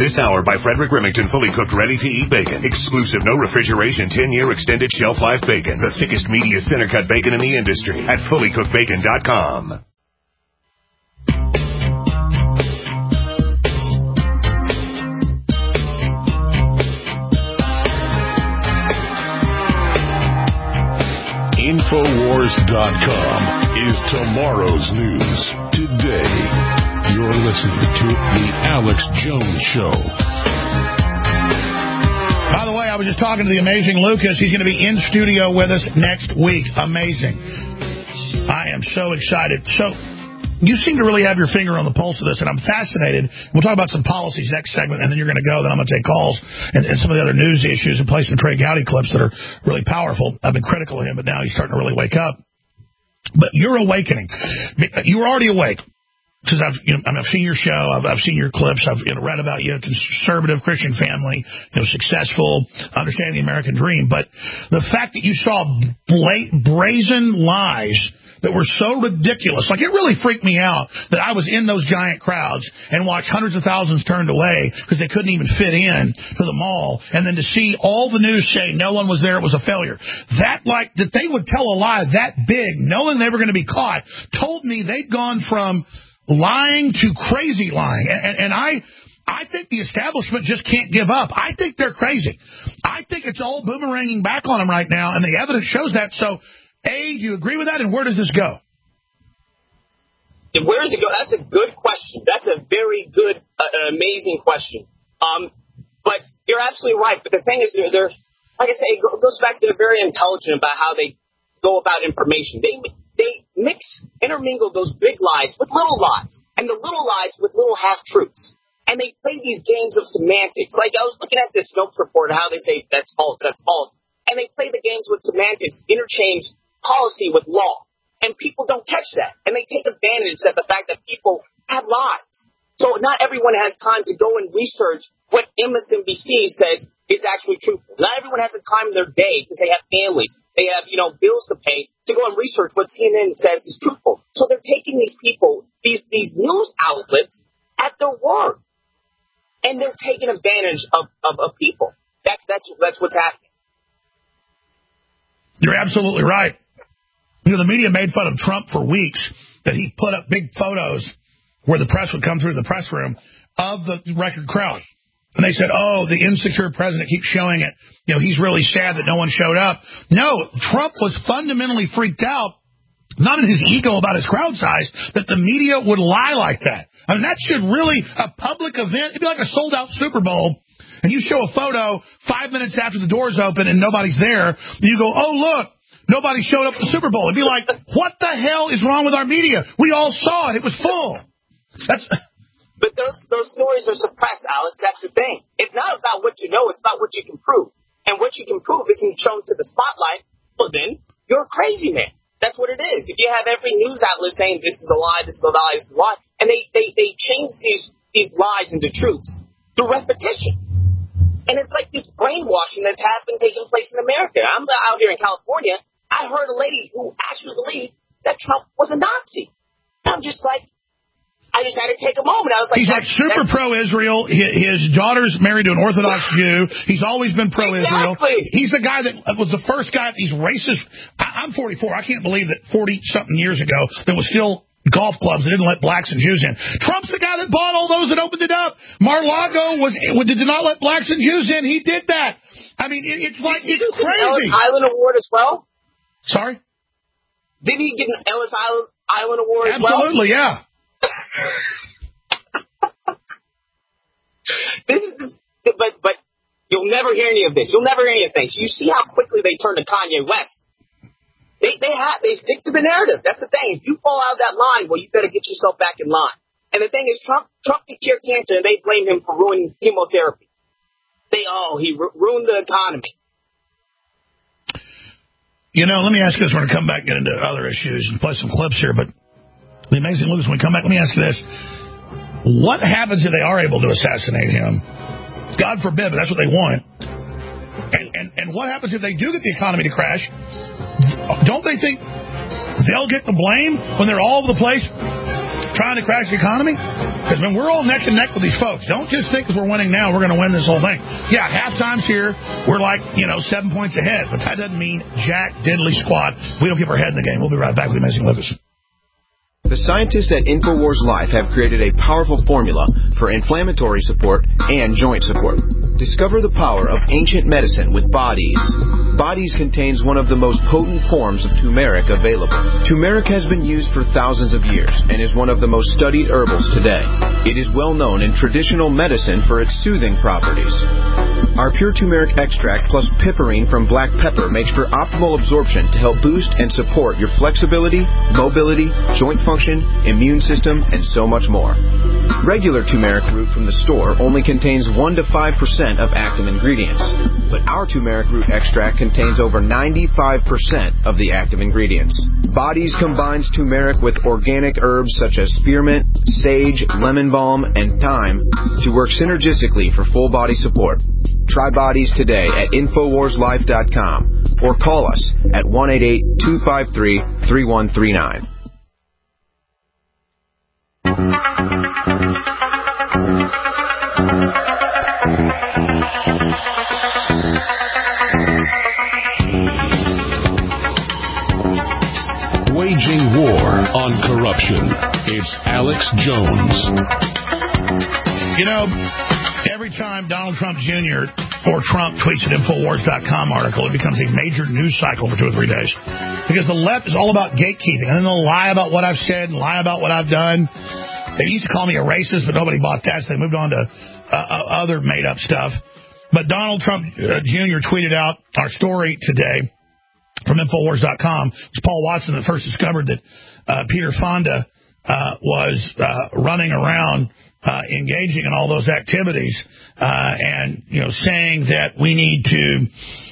This hour by Frederick Remington, fully cooked, ready-to-eat bacon. Exclusive, no refrigeration, 10-year extended shelf life bacon. The thickest, meatiest, center-cut bacon in the industry at fullycookedbacon.com. Infowars.com is tomorrow's news today. You're listening to The Alex Jones Show. By the way, I was just talking to the amazing Lucas. He's going to be in studio with us next week. Amazing. I am so excited. So, you seem to really have your finger on the pulse of this, and I'm fascinated. We'll talk about some policies next segment, and then you're going to go. Then I'm going to take calls and some of the other news issues and play some Trey Gowdy clips that are really powerful. I've been critical of him, but now he's starting to really wake up. But you're awakening. You were already awake. Because I've seen your show, I've seen your clips, I've read about you, conservative Christian family, successful, understanding the American dream. But the fact that you saw brazen lies that were so ridiculous, like it really freaked me out that I was in those giant crowds and watched hundreds of thousands turned away because they couldn't even fit in to the mall, and then to see all the news say no one was there, it was a failure. That they would tell a lie that big, knowing they were going to be caught, told me they'd gone from lying to crazy lying. And I think the establishment just can't give up. I think they're crazy. I think it's all boomeranging back on them right now, and the evidence shows that. So, A, do you agree with that, and where does this go? Where does it go? That's a good question. That's a very good, amazing question. But you're absolutely right. But the thing is, they're like I say, it goes back to they're very intelligent about how they go about information. They intermingle those big lies with little lies, and the little lies with little half-truths. And they play these games of semantics. Like, I was looking at this Snopes report, how they say that's false, and they play the games with semantics, interchange policy with law. And people don't catch that. And they take advantage of the fact that people have lives. So not everyone has time to go and research what MSNBC says is actually truthful. Not everyone has the time in their day because they have families. They have, bills to pay to go and research what CNN says is truthful. So they're taking these people, these news outlets at their word. And they're taking advantage of people. That's what's happening. You're absolutely right. The media made fun of Trump for weeks, that he put up big photos where the press would come through the press room of the record crowd. And they said, oh, the insecure president keeps showing it. He's really sad that no one showed up. No, Trump was fundamentally freaked out, not in his ego about his crowd size, that the media would lie like that. I mean, that should really, a public event, it'd be like a sold-out Super Bowl, and you show a photo 5 minutes after the doors open and nobody's there, you go, oh, look, nobody showed up at the Super Bowl. It'd be like, what the hell is wrong with our media? We all saw it. It was full. But those stories are suppressed, Alex. That's the thing. It's not about what you know. It's about what you can prove. And what you can prove isn't shown to the spotlight. Well, then, you're a crazy man. That's what it is. If you have every news outlet saying this is a lie, this is a lie, this is a lie, and they change these lies into truths through repetition. And it's like this brainwashing that's taking place in America. I'm out here in California. I heard a lady who actually believed that Trump was a Nazi. And I'm just like, I just had to take a moment. I was like, he's like super pro-Israel. His daughter's married to an Orthodox Jew. He's always been pro-Israel. Exactly. He's the guy that was the first guy, these racist. I'm 44. I can't believe that 40-something years ago there was still golf clubs that didn't let blacks and Jews in. Trump's the guy that bought all those and opened it up. Mar-a-Lago did not let blacks and Jews in. He did that. I mean, it's like, it's crazy. Ellis Island Award as well? Sorry? Didn't he get an Ellis Island Award as well? Absolutely, yeah. But you'll never hear any of this. You'll never hear any of this. You see how quickly they turn to Kanye West. They stick to the narrative. That's the thing. If you fall out of that line, well, you better get yourself back in line. And the thing is, Trump could cure cancer, and they blame him for ruining chemotherapy. He ruined the economy. Let me ask you this. We're going to come back and get into other issues and play some clips here, but the amazing Lucas, when we come back, let me ask you this. What happens if they are able to assassinate him? God forbid, but that's what they want. And what happens if they do get the economy to crash? Don't they think they'll get the blame when they're all over the place? trying to crash the economy? Because when we're all neck and neck with these folks, don't just think because we're winning now we're going to win this whole thing. Yeah, halftime's here. We're like, 7 points ahead. But that doesn't mean jack diddly squat. We don't keep our head in the game. We'll be right back with the Amazing Lucas. The scientists at InfoWars Life have created a powerful formula for inflammatory support and joint support. Discover the power of ancient medicine with Bodies. Bodies contains one of the most potent forms of turmeric available. Turmeric has been used for thousands of years and is one of the most studied herbals today. It is well known in traditional medicine for its soothing properties. Our pure turmeric extract plus piperine from black pepper makes for optimal absorption to help boost and support your flexibility, mobility, joint function, immune system, and so much more. Regular turmeric root from the store only contains 1 to 5% of active ingredients, but our turmeric root extract contains over 95% of the active ingredients. Bodies combines turmeric with organic herbs such as spearmint, sage, lemon balm, and thyme to work synergistically for full body support. Try Bodies today at InfoWarsLife.com or call us at 1-888-253-3139. Waging war on corruption. It's Alex Jones. Every time Donald Trump Jr. or Trump tweets an Infowars.com article, it becomes a major news cycle for 2 or 3 days. Because the left is all about gatekeeping. And then they'll lie about what I've said and lie about what I've done. They used to call me a racist, but nobody bought that, so they moved on to other made-up stuff. But Donald Trump Jr. tweeted out our story today from Infowars.com. It was Paul Watson that first discovered that Peter Fonda was running around engaging in all those activities and, saying that we need to,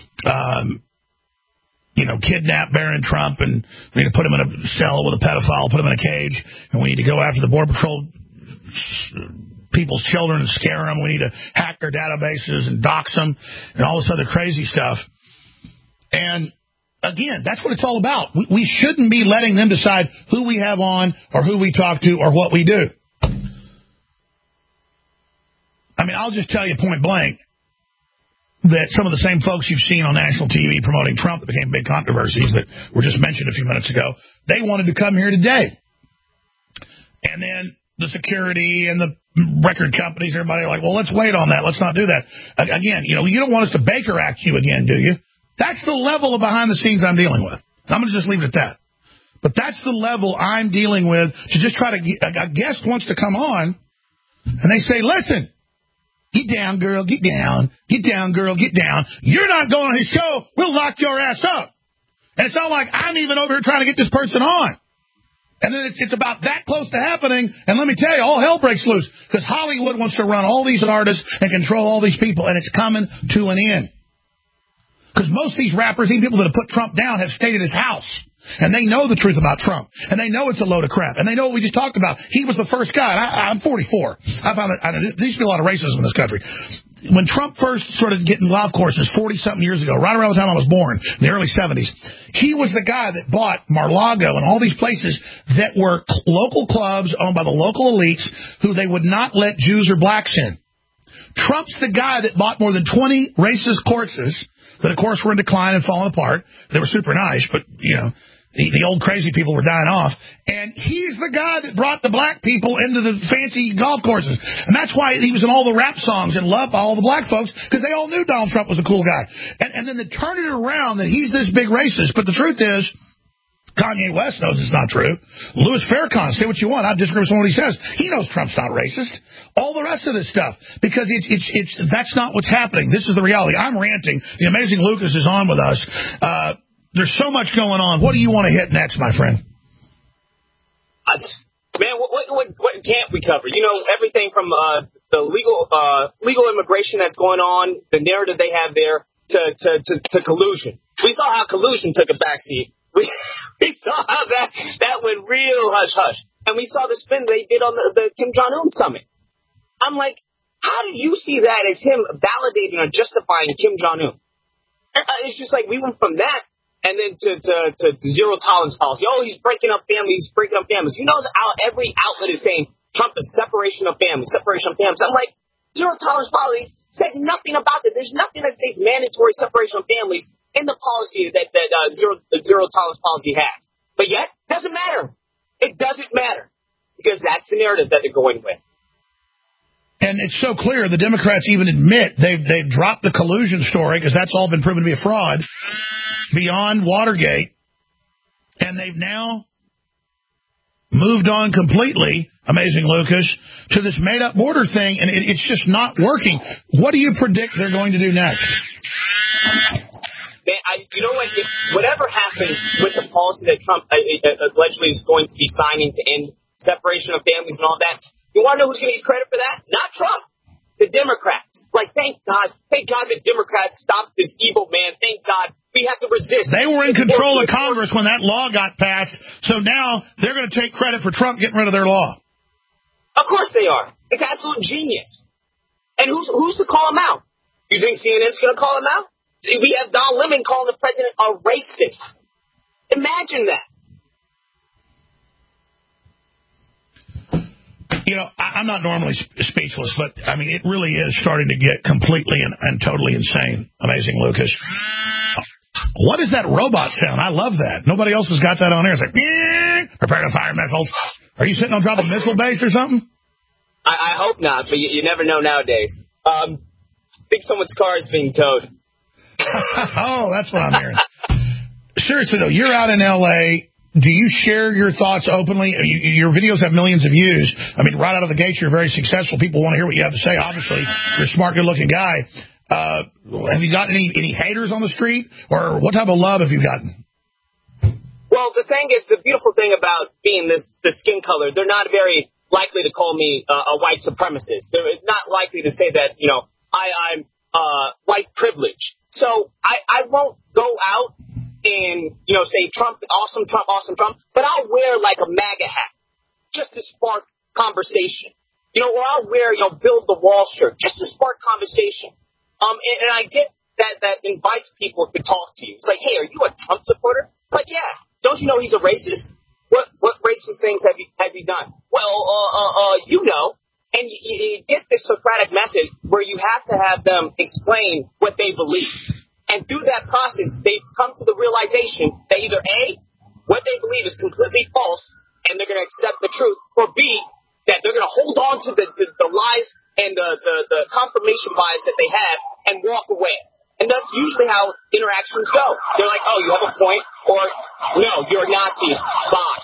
kidnap Barron Trump and we need to put him in a cell with a pedophile, put him in a cage, and we need to go after the Border Patrol people's children and scare them. We need to hack their databases and dox them and all this other crazy stuff. And again, that's what it's all about. We shouldn't be letting them decide who we have on or who we talk to or what we do. I mean, I'll just tell you point blank that some of the same folks you've seen on national TV promoting Trump that became big controversies that were just mentioned a few minutes ago, they wanted to come here today. And then the security and the record companies, everybody are like, well, let's wait on that. Let's not do that. Again, you don't want us to Baker Act you again, do you? That's the level of behind the scenes I'm dealing with. I'm going to just leave it at that. But that's the level I'm dealing with to just try to a guest wants to come on and they say, listen, get down, girl, get down. Get down, girl, get down. You're not going on his show. We'll lock your ass up. And it's not like I'm even over here trying to get this person on. And then it's about that close to happening. And let me tell you, all hell breaks loose because Hollywood wants to run all these artists and control all these people. And it's coming to an end. Because most of these rappers, even people that have put Trump down, have stayed at his house. And they know the truth about Trump. And they know it's a load of crap. And they know what we just talked about. He was the first guy. And I'm 44. I found that there used to be a lot of racism in this country. When Trump first started getting golf courses 40-something years ago, right around the time I was born, in the early 70s, he was the guy that bought Mar-a-Lago and all these places that were local clubs owned by the local elites who they would not let Jews or blacks in. Trump's the guy that bought more than 20 racist courses that, of course, were in decline and falling apart. They were super nice, but, the old crazy people were dying off. And he's the guy that brought the black people into the fancy golf courses. And that's why he was in all the rap songs and loved by all the black folks, because they all knew Donald Trump was a cool guy. And then they turn it around that he's this big racist. But the truth is, Kanye West knows it's not true. Louis Farrakhan, say what you want. I disagree with what he says. He knows Trump's not racist. All the rest of this stuff, because it's that's not what's happening. This is the reality. I'm ranting. The Amazing Lucas is on with us. There's so much going on. What do you want to hit next, my friend? Man, what can't we cover? Everything from the legal immigration that's going on, the narrative they have there, to collusion. We saw how collusion took a backseat. We saw how that went real hush-hush. And we saw the spin they did on the Kim Jong-un summit. I'm like, how did you see that as him validating or justifying Kim Jong-un? It's just like we went from that, and then to zero tolerance policy. Oh, he's breaking up families, You know how every outlet is saying Trump is separation of families. I'm like, zero tolerance policy said nothing about it. There's nothing that states mandatory separation of families in the policy that zero tolerance policy has. But yet, doesn't matter. It doesn't matter because that's the narrative that they're going with. And it's so clear, the Democrats even admit they've dropped the collusion story because that's all been proven to be a fraud beyond Watergate. And they've now moved on completely, Amazing Lucas, to this made-up border thing, and it's just not working. What do you predict they're going to do next? You know what? Whatever happens with the policy that Trump allegedly is going to be signing to end separation of families and all that, you want to know who's going to get credit for that? Not Trump. The Democrats. Like, thank God the Democrats stopped this evil man. Thank God we have to resist. They were in control of Congress when that law got passed, so now they're going to take credit for Trump getting rid of their law. Of course they are. It's absolute genius. And who's to call him out? You think CNN's going to call him out? See, we have Don Lemon calling the president a racist. Imagine that. You know, I'm not normally speechless, but, I mean, it really is starting to get completely and totally insane. Amazing, Lucas. What is that robot sound? I love that. Nobody else has got that on air. It's like, prepare to fire missiles. Are you sitting on top of a missile base or something? I hope not, but you never know nowadays. I think someone's car is being towed. Oh, that's what I'm hearing. Seriously, though, you're out in L.A., do you share your thoughts openly? Your videos have millions of views. I mean, right out of the gate, you're very successful. People want to hear what you have to say. Obviously, you're a smart, good-looking guy. Have you gotten any haters on the street? Or what type of love have you gotten? Well, the thing is, the beautiful thing about being the skin color, they're not very likely to call me a white supremacist. They're not likely to say that, you know, I'm white privilege. So I won't go out and, you know, say Trump, awesome Trump, but I'll wear like a MAGA hat just to spark conversation. You know, or I'll wear, you know, Build the Wall shirt just to spark conversation. And I get that invites people to talk to you. It's like, hey, are you a Trump supporter? It's like, yeah. Don't you know he's a racist? What racist things has he done? Well, you know. And you get this Socratic method where you have to have them explain what they believe. And through that process, they come to the realization that either A, what they believe is completely false, and they're going to accept the truth, or B, that they're going to hold on to the lies and the confirmation bias that they have and walk away. And that's usually how interactions go. They're like, oh, you have a point, or no, you're a Nazi. Bye.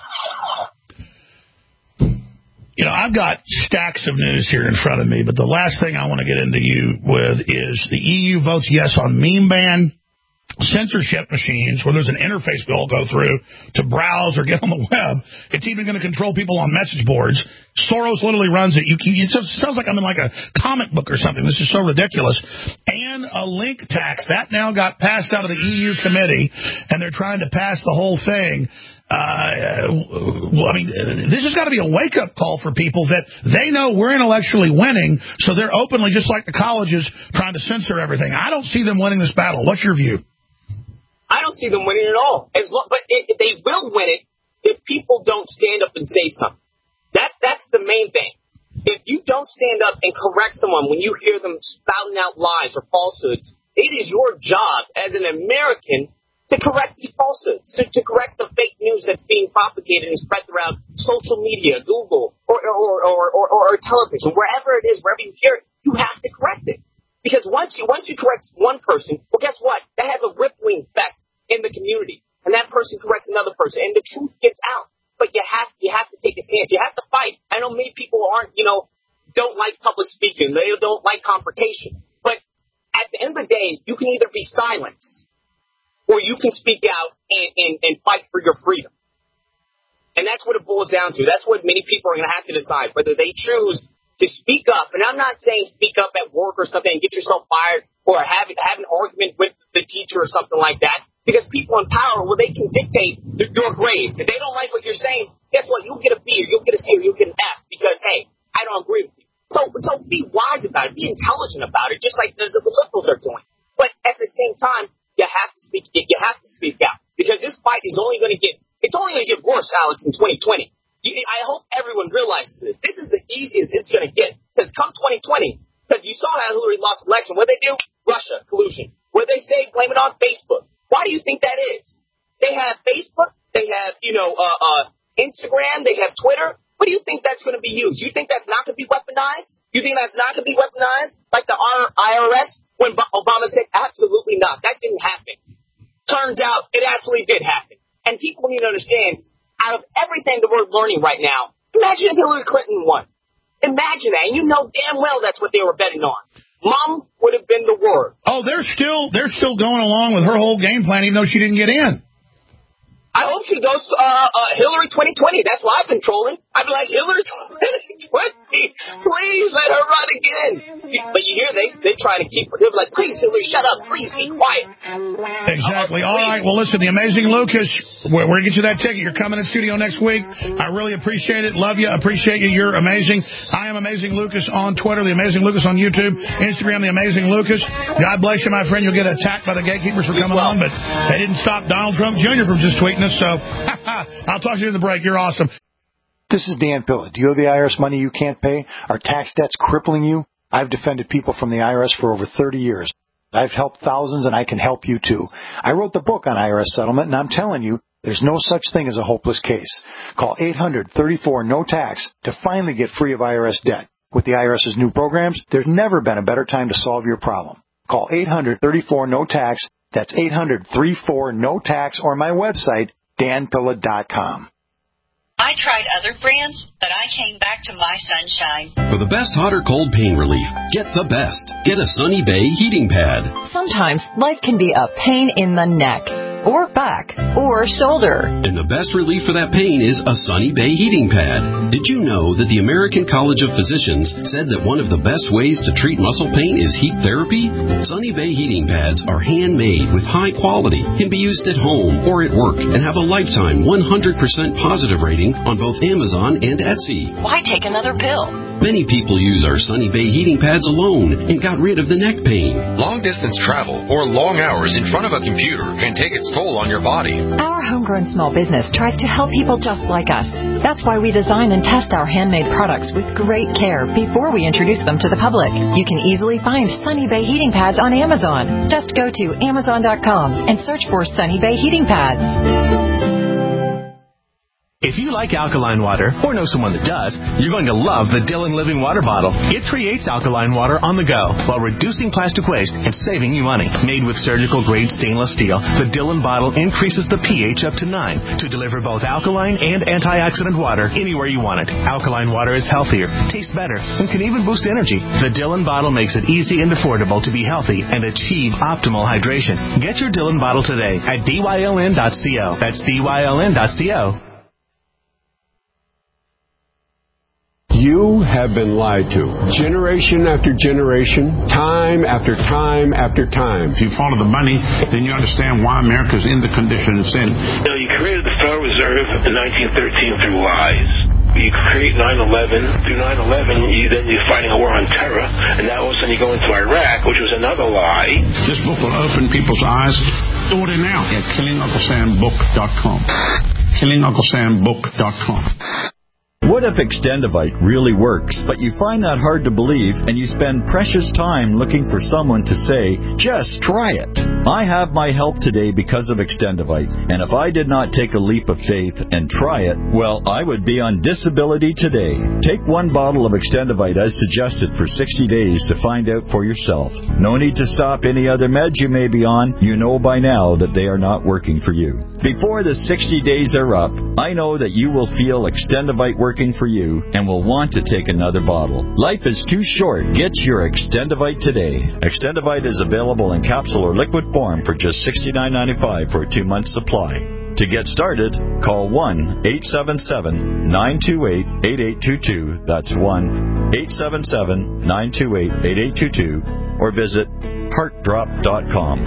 You know, I've got stacks of news here in front of me, but the last thing I want to get into you with is the EU votes yes on meme ban, censorship machines, where there's an interface we all go through to browse or get on the web. It's even going to control people on message boards. Soros literally runs it. It sounds like I'm in like a comic book or something. This is so ridiculous. And a link tax. That now got passed out of the EU committee, and they're trying to pass the whole thing. Well, I mean, this has got to be a wake-up call for people that they know we're intellectually winning, so they're openly, just like the colleges, trying to censor everything. I don't see them winning this battle. What's your view? I don't see them winning at all. But they will win it if people don't stand up and say something. That's the main thing. If you don't stand up and correct someone when you hear them spouting out lies or falsehoods, it is your job as an American to correct these falsehoods, to correct the fake news that's being propagated and spread around social media, Google, or television, wherever it is, wherever you hear it, you have to correct it. Because once you correct one person, well, guess what? That has a rippling effect in the community, and that person corrects another person, and the truth gets out. But you have to take a stance. You have to fight. I know many people don't like public speaking. They don't like confrontation. But at the end of the day, you can either be silenced, or you can speak out and fight for your freedom. And that's what it boils down to. That's what many people are going to have to decide, whether they choose to speak up. And I'm not saying speak up at work or something and get yourself fired or have an argument with the teacher or something like that. Because people in power, well, they can dictate your grades. If they don't like what you're saying, guess what? You'll get a B or you'll get a C or you'll get an F because, hey, I don't agree with you. So be wise about it. Be intelligent about it, just like the liberals are doing. But at the same time, you have to speak out. You because this fight is only going to get worse, Alex, in 2020. I hope everyone realizes this. This is the easiest it's going to get. Because come 2020, because you saw how Hillary lost the election. What did they do? Russia, collusion. What did they say? Blame it on Facebook. Why do you think that is? They have Facebook. They have, Instagram. They have Twitter. What do you think that's going to be used? You think that's not going to be weaponized? You think that's not going to be weaponized like the IRS when Obama said absolutely not? That didn't happen. Turns out it absolutely did happen. And people need to understand, out of everything that we're learning right now, imagine if Hillary Clinton won. Imagine that. And you know damn well that's what they were betting on. Mom would have been the word. Oh, they're still going along with her whole game plan, even though she didn't get in. I hope she goes Hillary 2020. That's why I've been trolling. I'd be like, Hillary 2020, please let her run again. But you hear they try to keep her. They're like, please, Hillary, shut up. Please be quiet. Exactly. All right. Well, listen, the Amazing Lucas, we're going to get you that ticket. You're coming in studio next week. I really appreciate it. Love you. Appreciate you. You're amazing. I am Amazing Lucas on Twitter, The Amazing Lucas on YouTube, Instagram, The Amazing Lucas. God bless you, my friend. You'll get attacked by the gatekeepers for coming on, but they didn't stop Donald Trump Jr. from just tweeting us. So I'll talk to you in the break. You're awesome. This is Dan Pilla. Do you owe the IRS money you can't pay? Are tax debts crippling you? I've defended people from the IRS for over 30 years. I've helped thousands, and I can help you too. I wrote the book on IRS settlement, and I'm telling you, there's no such thing as a hopeless case. Call 800-34-NO-TAX to finally get free of IRS debt. With the IRS's new programs, there's never been a better time to solve your problem. Call 800-34-NO-TAX. That's 800-34-NO-TAX, or my website, danpilla.com. I tried other brands, but I came back to My Sunshine. For the best hot or cold pain relief, get the best. Get a Sunny Bay heating pad. Sometimes life can be a pain in the neck, or back, or shoulder. And the best relief for that pain is a Sunny Bay heating pad. Did you know that the American College of Physicians said that one of the best ways to treat muscle pain is heat therapy? Sunny Bay heating pads are handmade with high quality, can be used at home or at work, and have a lifetime 100% positive rating on both Amazon and Etsy. Why take another pill? Many people use our Sunny Bay heating pads alone and got rid of the neck pain. Long-distance travel or long hours in front of a computer can take its toll on your body. Our homegrown small business tries to help people just like us. That's why we design and test our handmade products with great care before we introduce them to the public. You can easily find Sunny Bay heating pads on Amazon. Just go to Amazon.com and search for Sunny Bay heating pads. If you like alkaline water, or know someone that does, you're going to love the Dillon Living Water Bottle. It creates alkaline water on the go while reducing plastic waste and saving you money. Made with surgical-grade stainless steel, the Dillon bottle increases the pH up to 9 to deliver both alkaline and antioxidant water anywhere you want it. Alkaline water is healthier, tastes better, and can even boost energy. The Dillon bottle makes it easy and affordable to be healthy and achieve optimal hydration. Get your Dillon bottle today at dyln.co. That's dyln.co. You have been lied to. Generation after generation, time after time after time. If you follow the money, then you understand why America's in the condition it's in. Now, you created the Federal Reserve in 1913 through lies. You create 9/11. Through 9/11, you're fighting a war on terror, and now all of a sudden you go into Iraq, which was another lie. This book will open people's eyes. Order now at KillingUncleSamBook.com. KillingUncleSamBook.com. What if Extendivite really works, but you find that hard to believe and you spend precious time looking for someone to say, just try it? I have my help today because of Extendivite, and if I did not take a leap of faith and try it, well, I would be on disability today. Take one bottle of Extendivite as suggested for 60 days to find out for yourself. No need to stop any other meds you may be on. You know by now that they are not working for you. Before the 60 days are up, I know that you will feel Extendivite working for you and will want to take another bottle. Life is too short. Get your Extendivite today. Extendivite is available in capsule or liquid form for just $69.95 for a 2-month supply. To get started, call 1-877-928-8822. That's 1-877-928-8822 or visit heartdrop.com.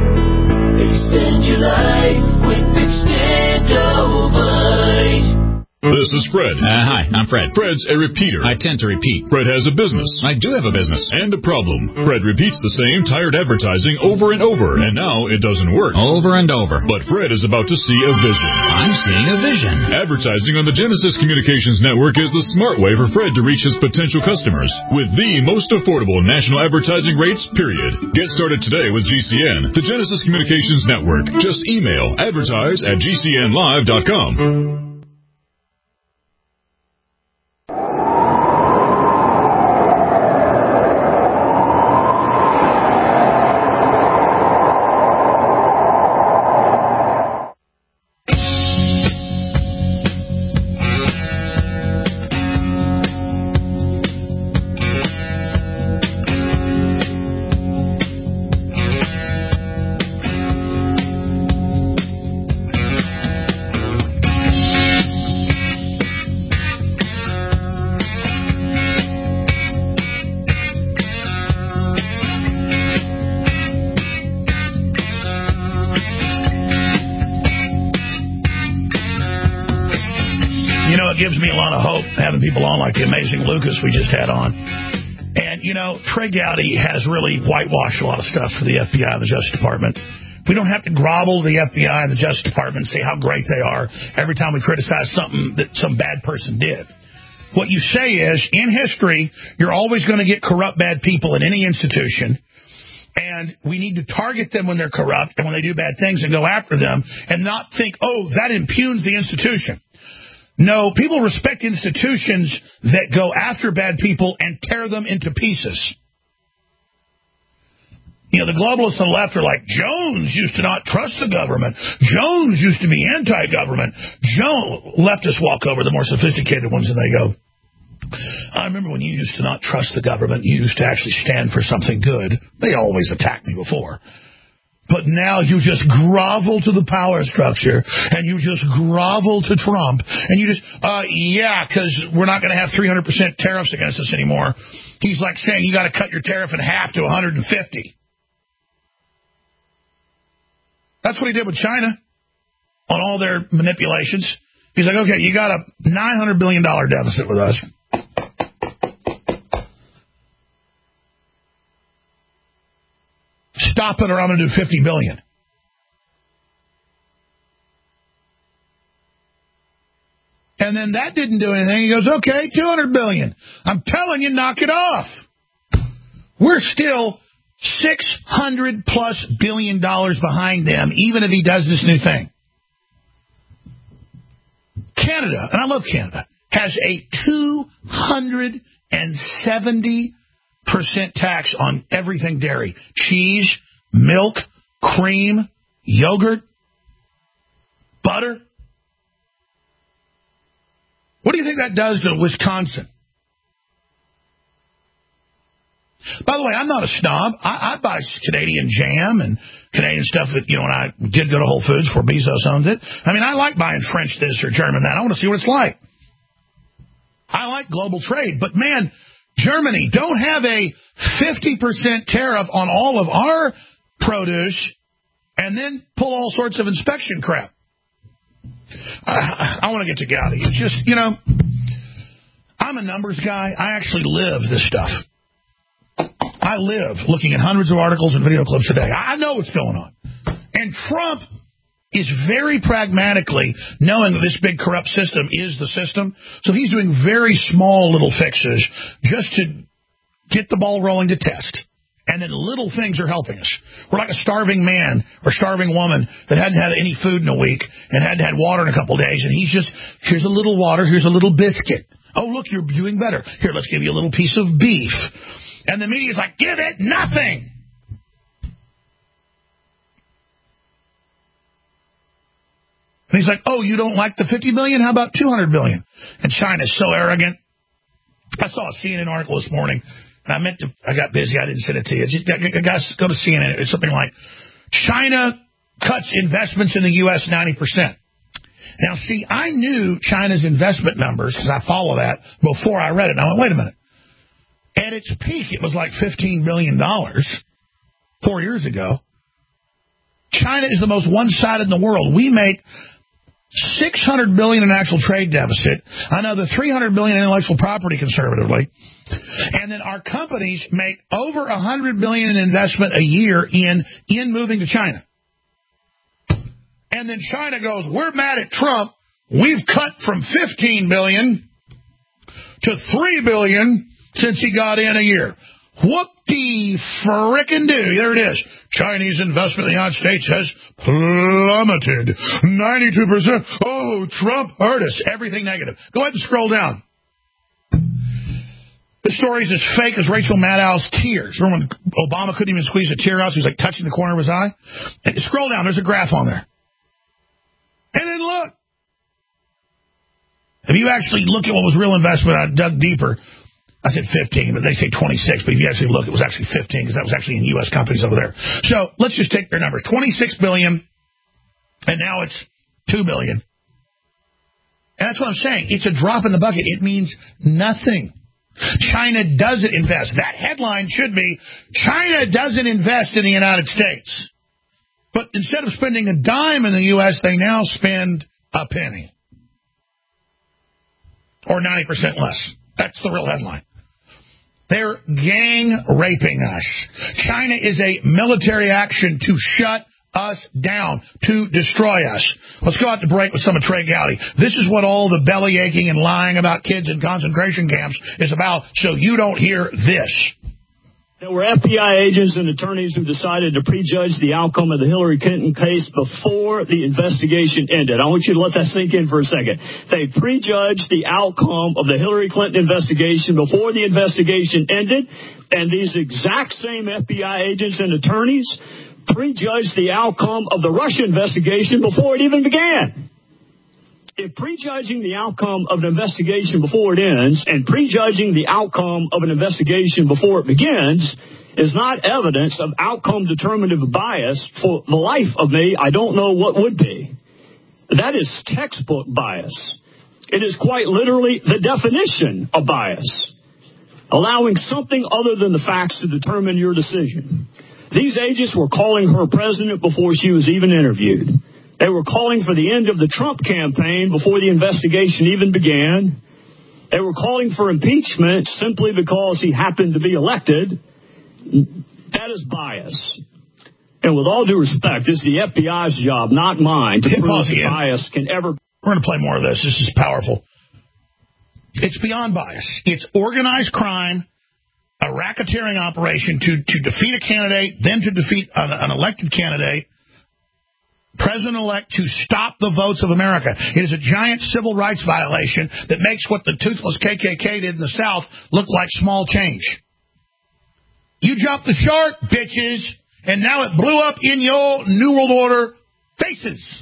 Extend your life with Extendivite. This is Fred. Hi, I'm Fred. Fred's a repeater. I tend to repeat. Fred has a business. I do have a business. And a problem. Fred repeats the same tired advertising over and over, and now it doesn't work. Over and over. But Fred is about to see a vision. I'm seeing a vision. Advertising on the Genesis Communications Network is the smart way for Fred to reach his potential customers with the most affordable national advertising rates, period. Get started today with GCN, the Genesis Communications Network. Just email advertise@gcnlive.com. Gives me a lot of hope having people on like the amazing Lucas we just had on. And, Trey Gowdy has really whitewashed a lot of stuff for the FBI and the Justice Department. We don't have to grovel to the FBI and the Justice Department and say how great they are every time we criticize something that some bad person did. What you say is, in history, you're always going to get corrupt bad people in any institution, and we need to target them when they're corrupt and when they do bad things and go after them and not think, oh, that impugns the institution. No, people respect institutions that go after bad people and tear them into pieces. The globalists on the left are like, Jones used to not trust the government. Jones used to be anti-government. Leftists walk over, the more sophisticated ones, and they go, I remember when you used to not trust the government, you used to actually stand for something good. They always attacked me before. But now you just grovel to the power structure, and you just grovel to Trump, and you just, because we're not going to have 300% tariffs against us anymore. He's like saying you got to cut your tariff in half to 150. That's what he did with China on all their manipulations. He's like, okay, you got a $900 billion deficit with us. Stop it or I'm going to do $50 billion. And then that didn't do anything. He goes, okay, $200 billion. I'm telling you, knock it off. We're still $600+ billion behind them, even if he does this new thing. Canada, and I love Canada, has a 270% tax on everything dairy. Cheese, milk, cream, yogurt, butter. What do you think that does to Wisconsin? By the way, I'm not a snob. I buy Canadian jam and Canadian stuff that, when I did go to Whole Foods before Bezos owns it. I mean, I like buying French this or German that. I want to see what it's like. I like global trade. But, man, Germany, don't have a 50% tariff on all of our produce and then pull all sorts of inspection crap. I want to get to Gowdy. It's just, I'm a numbers guy. I actually live this stuff. I live looking at hundreds of articles and video clips a day. I know what's going on. And Trump is very pragmatically knowing that this big corrupt system is the system. So he's doing very small little fixes just to get the ball rolling to test. And then little things are helping us. We're like a starving man or starving woman that hadn't had any food in a week and hadn't had water in a couple of days. And he's just, here's a little water, here's a little biscuit. Oh, look, you're doing better. Here, let's give you a little piece of beef. And the media's like, give it nothing. And he's like, oh, you don't like the $50 billion? How about $200 billion? And China's so arrogant. I saw a CNN article this morning, and I got busy. I didn't send it to you. Guys, go to CNN. It's something like, China cuts investments in the U.S. 90%. Now, see, I knew China's investment numbers, because I follow that, before I read it. And I went, wait a minute. At its peak, it was like $15 billion 4 years ago. China is the most one-sided in the world. We make $600 billion in actual trade deficit, another $300 billion in intellectual property conservatively, and then our companies make over $100 billion in investment a year in moving to China. And then China goes, we're mad at Trump. We've cut from $15 billion to $3 billion since he got in a year. Whoop-de-frickin-do. There it is. Chinese investment in the United States has plummeted 92%. Oh, Trump hurt us. Everything negative. Go ahead and scroll down. The story's as fake as Rachel Maddow's tears. Remember when Obama couldn't even squeeze a tear out, so he was like touching the corner of his eye? And scroll down. There's a graph on there. And then look. If you actually look at what was real investment, I dug deeper. I said 15, but they say 26. But if you actually look, it was actually 15 because that was actually in U.S. companies over there. So let's just take their numbers. $26 billion, and now it's $2 billion. And that's what I'm saying. It's a drop in the bucket. It means nothing. China doesn't invest. That headline should be, China doesn't invest in the United States. But instead of spending a dime in the U.S., they now spend a penny. Or 90% less. That's the real headline. They're gang raping us. China is a military action to shut us down, to destroy us. Let's go out to break with some of Trey Gowdy. This is what all the belly aching and lying about kids in concentration camps is about, so you don't hear this. There were FBI agents and attorneys who decided to prejudge the outcome of the Hillary Clinton case before the investigation ended. I want you to let that sink in for a second. They prejudged the outcome of the Hillary Clinton investigation before the investigation ended, and these exact same FBI agents and attorneys prejudged the outcome of the Russia investigation before it even began. If prejudging the outcome of an investigation before it ends and prejudging the outcome of an investigation before it begins is not evidence of outcome determinative bias, for the life of me, I don't know what would be. That is textbook bias. It is quite literally the definition of bias, allowing something other than the facts to determine your decision. These agents were calling her president before she was even interviewed. They were calling for the end of the Trump campaign before the investigation even began. They were calling for impeachment simply because he happened to be elected. That is bias. And with all due respect, it's the FBI's job, not mine, to prove that bias can ever... We're going to play more of this. This is powerful. It's beyond bias. It's organized crime, a racketeering operation to defeat a candidate, then to defeat an elected candidate, President-elect, to stop the votes of America. It is a giant civil rights violation that makes what the toothless KKK did in the South look like small change. You jumped the shark, bitches, and now it blew up in your New World Order faces.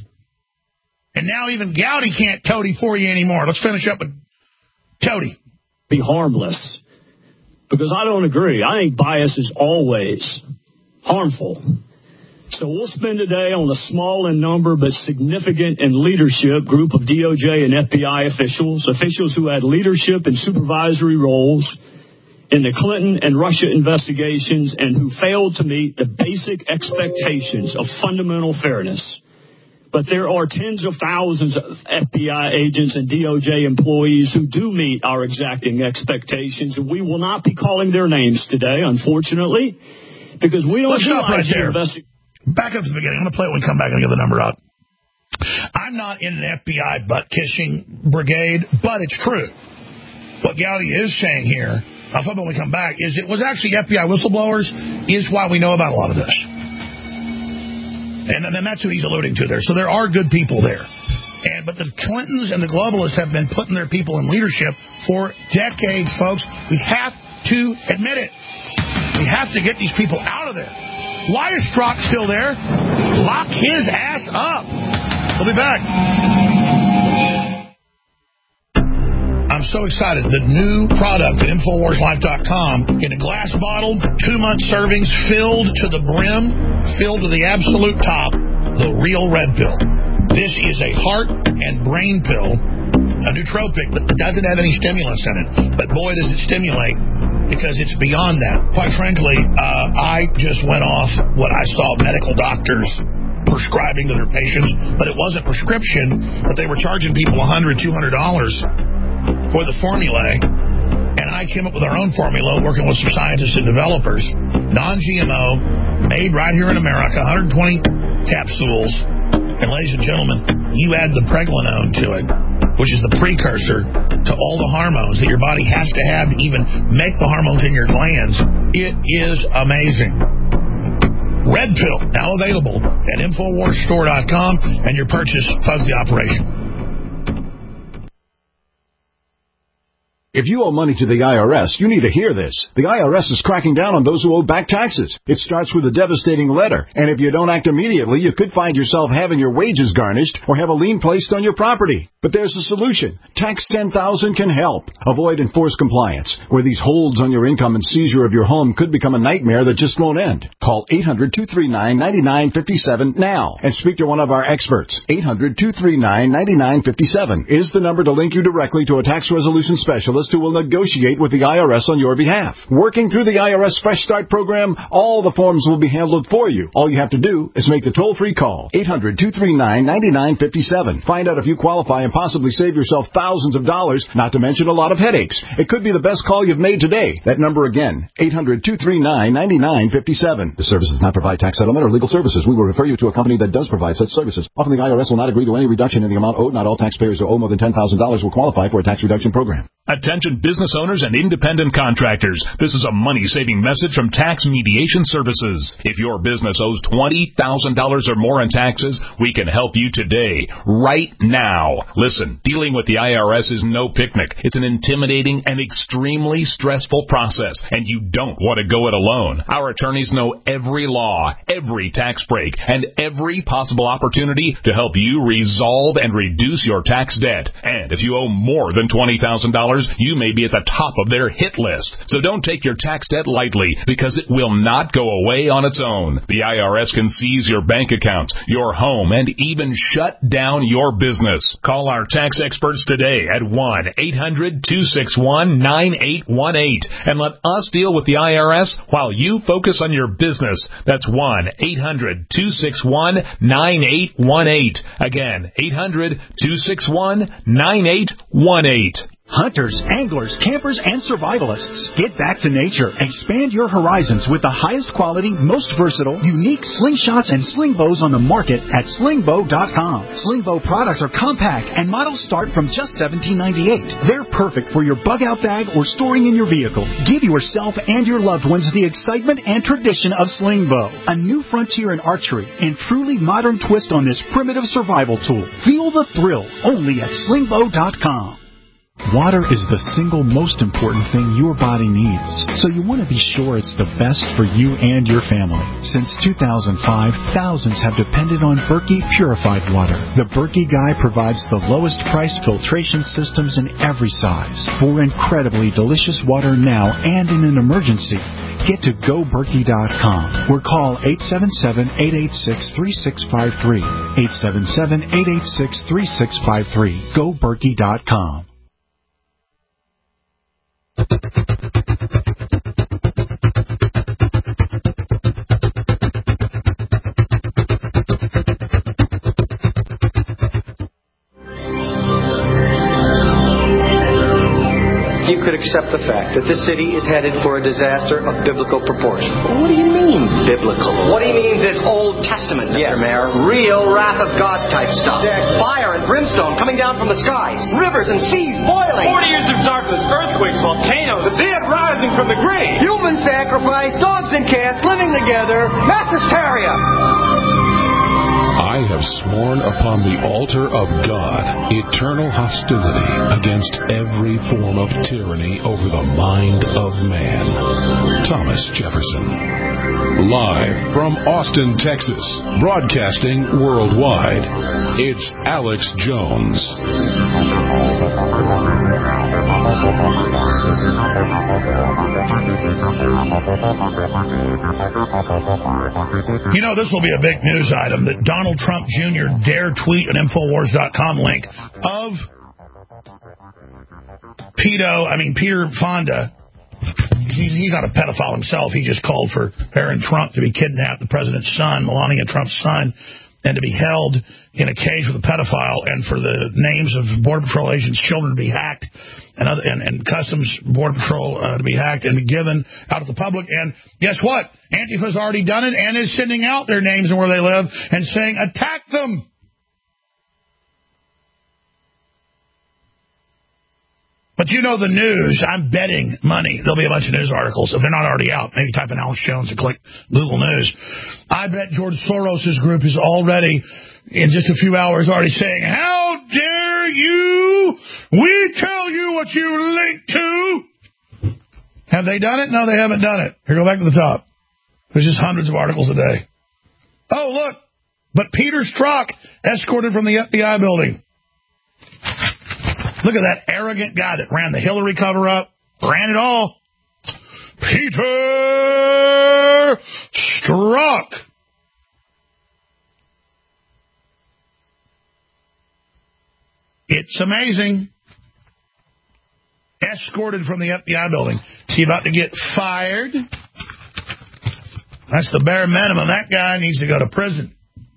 And now even Gowdy can't toady for you anymore. Let's finish up with Toady. Be harmless. Because I don't agree. I think bias is always harmful. So we'll spend today on a small in number but significant in leadership group of DOJ and FBI officials who had leadership and supervisory roles in the Clinton and Russia investigations and who failed to meet the basic expectations of fundamental fairness. But there are tens of thousands of FBI agents and DOJ employees who do meet our exacting expectations, and we will not be calling their names today, unfortunately, because we don't do right there. Back up to the beginning. I'm going to play it when we come back and give the number out. I'm not in an FBI butt-kissing brigade, but it's true. What Gowdy is saying here, I'll talk about when we come back, is it was actually FBI whistleblowers is why we know about a lot of this. And that's who he's alluding to there. So there are good people there. But the Clintons and the globalists have been putting their people in leadership for decades, folks. We have to admit it. We have to get these people out of there. Why is Strzok still there? Lock his ass up. We'll be back. I'm so excited. The new product at InfoWarsLife.com in a glass bottle, 2-month servings, filled to the brim, filled to the absolute top, the real red pill. This is a heart and brain pill, a nootropic that doesn't have any stimulants in it. But boy, does it stimulate, because it's beyond that. Quite frankly, I just went off what I saw medical doctors prescribing to their patients, but it wasn't prescription, but they were charging people $100, $200 for the formulae. And I came up with our own formula, working with some scientists and developers. Non-GMO, made right here in America, 120 capsules. And ladies and gentlemen, you add the pregnenolone to it, which is the precursor to all the hormones that your body has to have to even make the hormones in your glands. It is amazing. Red Pill, now available at InfoWarsStore.com, and your purchase funds the operation. If you owe money to the IRS, you need to hear this. The IRS is cracking down on those who owe back taxes. It starts with a devastating letter, and if you don't act immediately, you could find yourself having your wages garnished or have a lien placed on your property. But there's a solution. Tax 10,000 can help. Avoid enforced compliance, where these holds on your income and seizure of your home could become a nightmare that just won't end. Call 800-239-9957 now and speak to one of our experts. 800-239-9957 is the number to link you directly to a tax resolution specialist who will negotiate with the IRS on your behalf. Working through the IRS Fresh Start program, all the forms will be handled for you. All you have to do is make the toll-free call. 800-239-9957. Find out if you qualify and possibly save yourself thousands of dollars, not to mention a lot of headaches. It could be the best call you've made today. That number again, 800-239-9957. The service does not provide tax settlement or legal services. We will refer you to a company that does provide such services. Often the IRS will not agree to any reduction in the amount owed. Not all taxpayers who owe more than $10,000 will qualify for a tax reduction program. Attention business owners and independent contractors. This is a money-saving message from Tax Mediation Services. If your business owes $20,000 or more in taxes, we can help you today, right now. Listen, dealing with the IRS is no picnic. It's an intimidating and extremely stressful process, and you don't want to go it alone. Our attorneys know every law, every tax break, and every possible opportunity to help you resolve and reduce your tax debt. And if you owe more than $20,000, you may be at the top of their hit list. So don't take your tax debt lightly, because it will not go away on its own. The IRS can seize your bank accounts, your home, and even shut down your business. Call our tax experts today at 1-800-261-9818 and let us deal with the IRS while you focus on your business. That's 1-800-261-9818. Again, 800-261-9818. Hunters, anglers, campers, and survivalists. Get back to nature. Expand your horizons with the highest quality, most versatile, unique slingshots and sling bows on the market at slingbow.com. Slingbow products are compact and models start from just $17.98. They're perfect for your bug out bag or storing in your vehicle. Give yourself and your loved ones the excitement and tradition of Slingbow, a new frontier in archery and truly modern twist on this primitive survival tool. Feel the thrill only at slingbow.com. Water is the single most important thing your body needs, so you want to be sure it's the best for you and your family. Since 2005, thousands have depended on Berkey purified water. The Berkey Guy provides the lowest priced filtration systems in every size for incredibly delicious water now and in an emergency. Get to GoBerkey.com or call 877-886-3653. 877-886-3653. GoBerkey.com. You could accept the fact that this city is headed for a disaster of biblical proportion. What do you mean, biblical? What he means is Old Testament, Mr. Mayor. Real wrath of God type stuff. Exactly. Fire and brimstone coming down from the skies. Rivers and seas boiling. 40 years of darkness, earthquakes, volcanoes, the dead rising from the grave. Human sacrifice, dogs and cats living together, mass hysteria. I have sworn upon the altar of God eternal hostility against every form of tyranny over the mind of man. Thomas Jefferson. Live from Austin, Texas, broadcasting worldwide, it's Alex Jones. You know, this will be a big news item that Donald Trump Jr. dare tweet an Infowars.com link of Peter Fonda. He's not a pedophile himself. He just called for Barron Trump to be kidnapped, the president's son, Melania Trump's son. and to be held in a cage with a pedophile, and for the names of Border Patrol agents' children to be hacked, and Customs Border Patrol to be hacked and be given out to the public. And guess what? Antifa's already done it and is sending out their names and where they live and saying, attack them. But you know the news, I'm betting money there'll be a bunch of news articles. If they're not already out, maybe type in Alex Jones and click Google News. I bet George Soros' group is already, in just a few hours, already saying, how dare you? We tell you what you link to. Have they done it? No, they haven't done it. Here, go back to the top. There's just hundreds of articles a day. Oh, look. But Peter Strzok escorted from the FBI building. Look at that arrogant guy that ran the Hillary cover-up, ran it all. Peter Strzok. It's amazing. Escorted from the FBI building. Is he about to get fired? That's the bare minimum. That guy needs to go to prison.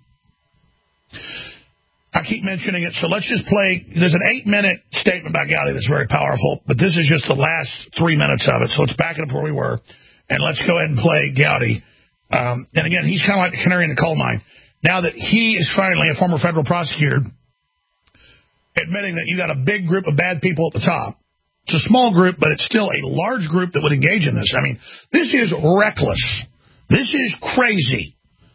I keep mentioning it, so let's just play. There's an 8-minute statement by Gowdy that's very powerful, but this is just the last 3 minutes of it, so let's back it up where we were, and let's go ahead and play Gowdy. And again, he's kind of like the canary in the coal mine. Now that he is finally a former federal prosecutor, admitting that you got a big group of bad people at the top. It's a small group, but it's still a large group that would engage in this. I mean, this is reckless. This is crazy.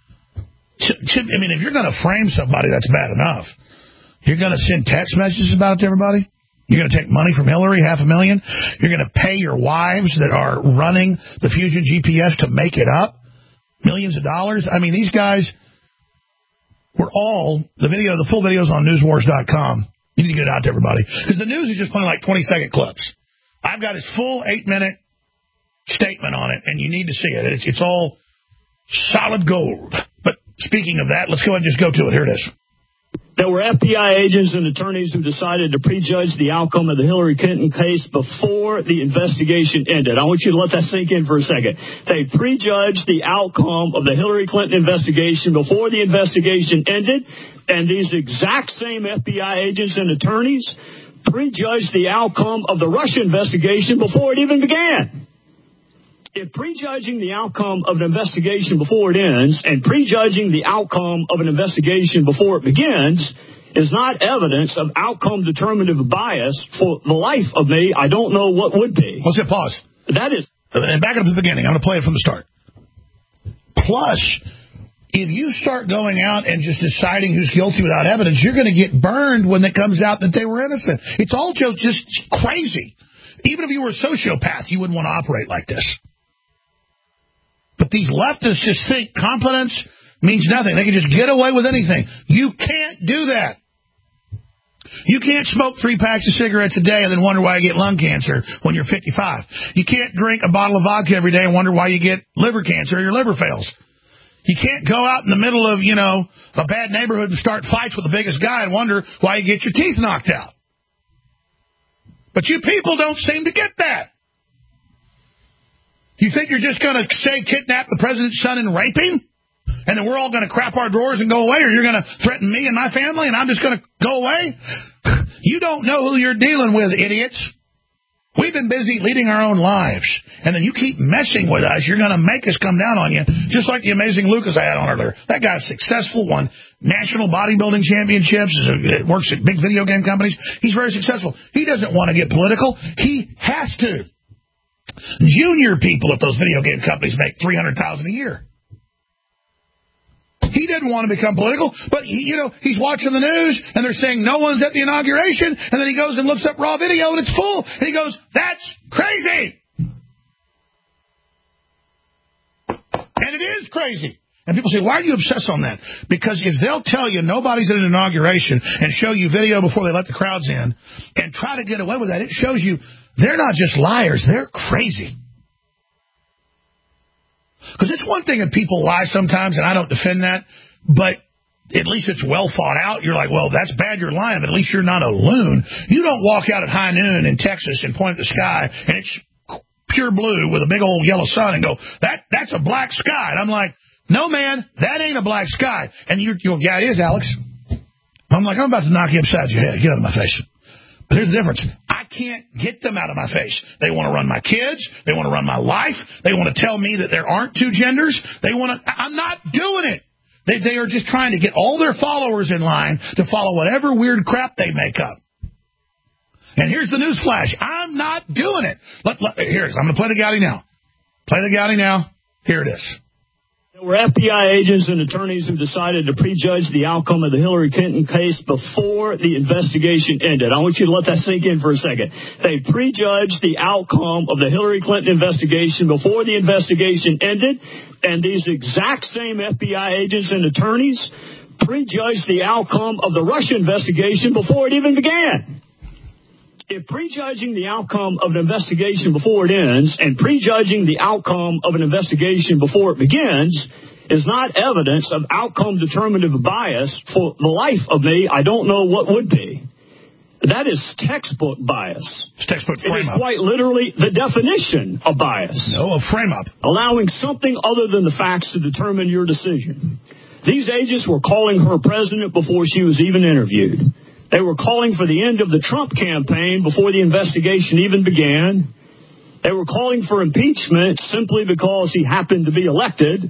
I mean, if you're going to frame somebody, that's bad enough. You're going to send text messages about it to everybody? You're going to take money from Hillary, $500,000? You're going to pay your wives that are running the Fusion GPS to make it up? Millions of dollars? I mean, these guys were all, the full video's on newswars.com. You need to get it out to everybody. Because the news is just playing like 20-second clips. I've got his full 8-minute statement on it, and you need to see it. It's all solid gold. But speaking of that, let's go ahead and just go to it. Here it is. There were FBI agents and attorneys who decided to prejudge the outcome of the Hillary Clinton case before the investigation ended. I want you to let that sink in for a second. They prejudged the outcome of the Hillary Clinton investigation before the investigation ended, and these exact same FBI agents and attorneys prejudged the outcome of the Russia investigation before it even began. If prejudging the outcome of an investigation before it ends and prejudging the outcome of an investigation before it begins is not evidence of outcome determinative bias, for the life of me, I don't know what would be. Let's hit pause. That is... And back up to the beginning. I'm going to play it from the start. Plus, if you start going out and just deciding who's guilty without evidence, you're going to get burned when it comes out that they were innocent. It's all just crazy. Even if you were a sociopath, you wouldn't want to operate like this. But these leftists just think competence means nothing. They can just get away with anything. You can't do that. You can't smoke 3 packs of cigarettes a day and then wonder why you get lung cancer when you're 55. You can't drink a bottle of vodka every day and wonder why you get liver cancer or your liver fails. You can't go out in the middle of, a bad neighborhood and start fights with the biggest guy and wonder why you get your teeth knocked out. But you people don't seem to get that. You think you're just going to say kidnap the president's son and rape him? And then we're all going to crap our drawers and go away? Or you're going to threaten me and my family and I'm just going to go away? You don't know who you're dealing with, idiots. We've been busy leading our own lives. And then you keep messing with us. You're going to make us come down on you. Just like the amazing Lucas I had on earlier. That guy's successful, won national bodybuilding championships, works at big video game companies. He's very successful. He doesn't want to get political. He has to. Junior people at those video game companies make $300,000 a year. He didn't want to become political, but he's watching the news and they're saying no one's at the inauguration, and then he goes and looks up raw video and it's full, and he goes, "That's crazy." And it is crazy. And people say, "Why do you obsess on that?" Because if they'll tell you nobody's at an inauguration and show you video before they let the crowds in and try to get away with that, it shows you they're not just liars, they're crazy. Because it's one thing if people lie sometimes, and I don't defend that, but at least it's well thought out. You're like, well, that's bad, you're lying, but at least you're not a loon. You don't walk out at high noon in Texas and point at the sky, and it's pure blue with a big old yellow sun and go, that's a black sky. And I'm like, No, man, that ain't a black sky. And you go, yeah, it is, Alex. I'm like, I'm about to knock you upside your head. Get out of my face. But here's the difference. I can't get them out of my face. They want to run my kids. They want to run my life. They want to tell me that there aren't two genders. I'm not doing it. They are just trying to get all their followers in line to follow whatever weird crap they make up. And here's the news flash. I'm not doing it. Here it is. I'm going to play the Gowdy now. Play the Gowdy now. Here it is. There were FBI agents and attorneys who decided to prejudge the outcome of the Hillary Clinton case before the investigation ended. I want you to let that sink in for a second. They prejudged the outcome of the Hillary Clinton investigation before the investigation ended, and these exact same FBI agents and attorneys prejudged the outcome of the Russia investigation before it even began. If prejudging the outcome of an investigation before it ends and prejudging the outcome of an investigation before it begins is not evidence of outcome determinative bias, for the life of me, I don't know what would be. That is textbook bias. It's textbook frame It is up. quite literally the definition of bias. No, a frame up. Allowing something other than the facts to determine your decision. These agents were calling her president before she was even interviewed. They were calling for the end of the Trump campaign before the investigation even began. They were calling for impeachment simply because he happened to be elected.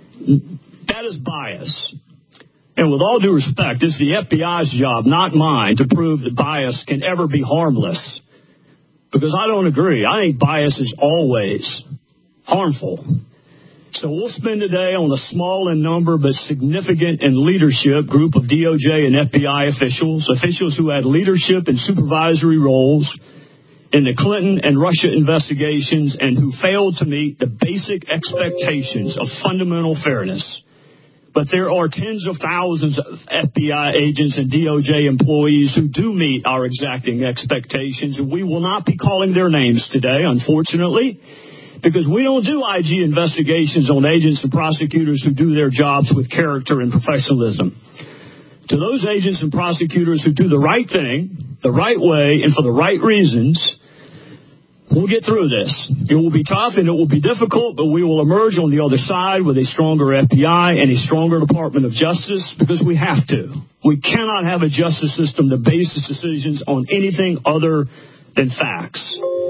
That is bias. And with all due respect, it's the FBI's job, not mine, to prove that bias can ever be harmless. Because I don't agree. I think bias is always harmful. So we'll spend today on a small in number but significant in leadership group of DOJ and FBI officials who had leadership and supervisory roles in the Clinton and Russia investigations and who failed to meet the basic expectations of fundamental fairness. But there are tens of thousands of FBI agents and DOJ employees who do meet our exacting expectations, and we will not be calling their names today, unfortunately, because we don't do IG investigations on agents and prosecutors who do their jobs with character and professionalism. To those agents and prosecutors who do the right thing, the right way, and for the right reasons, we'll get through this. It will be tough and it will be difficult, but we will emerge on the other side with a stronger FBI and a stronger Department of Justice because we have to. We cannot have a justice system that bases decisions on anything other than facts.